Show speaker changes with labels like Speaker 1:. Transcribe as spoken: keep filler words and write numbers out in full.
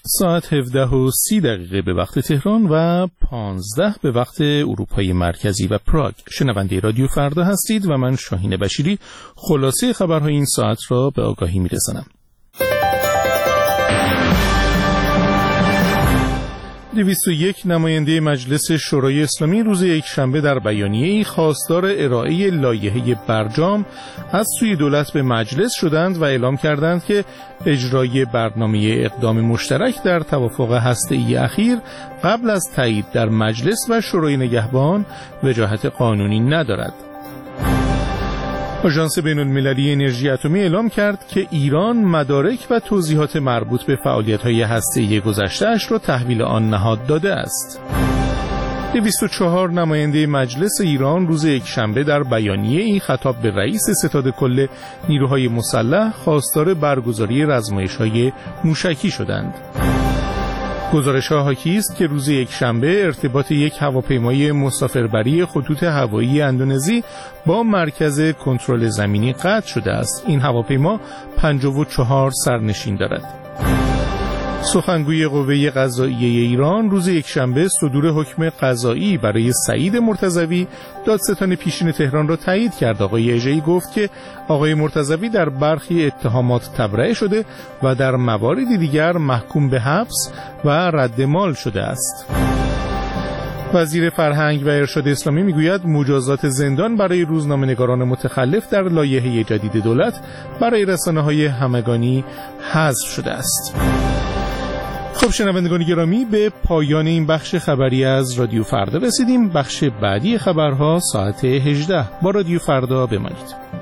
Speaker 1: ساعت هفده و سی دقیقه به وقت تهران و پانزده به وقت اروپای مرکزی و پراگ. شنونده رادیو فردا هستید و من شاهین بشیری خلاصه خبرهای این ساعت را به آگاهی می‌رسانم. دویست و یک نماینده مجلس شورای اسلامی روز یکشنبه در بیانیه‌ای خواستار ارائه لایحه برجام از سوی دولت به مجلس شدند و اعلام کردند که اجرای برنامه اقدام مشترک در توافق هسته‌ای اخیر قبل از تایید در مجلس و شورای نگهبان وجاهت قانونی ندارد. آژانس بین‌المللی انرژی اتمی اعلام کرد که ایران مدارک و توضیحات مربوط به فعالیت‌های هسته‌ای گذشته‌اش را تحویل آن نهاد داده است. دویست و چهار نماینده مجلس ایران روز یکشنبه در بیانیه‌ای خطاب به رئیس ستاد کل نیروهای مسلح خواستار برگزاری رزمایش‌های موشکی شدند. گزارش‌ها حاکی است که روز یکشنبه ارتباط یک هواپیمای مسافربری خطوط هوایی اندونزی با مرکز کنترل زمینی قطع شده است. این هواپیما پنجاه و چهار سرنشین دارد. سخنگوی قوه قضاییه ایران روز یکشنبه صدور حکم قضایی برای سعید مرتضوی دادستان پیشین تهران را تایید کرد. آقای اژه‌ای گفت که آقای مرتضوی در برخی اتهامات تبرئه شده و در مواردی دیگر محکوم به حبس و رد مال شده است. وزیر فرهنگ و ارشاد اسلامی میگوید مجازات زندان برای روزنامه‌نگاران متخلف در لایحه جدید دولت برای رسانه‌های همگانی حذف شده است. خب شنوندگان گرامی، به پایان این بخش خبری از رادیو فردا رسیدیم. بخش بعدی خبرها ساعت هجده با رادیو فردا بمانید.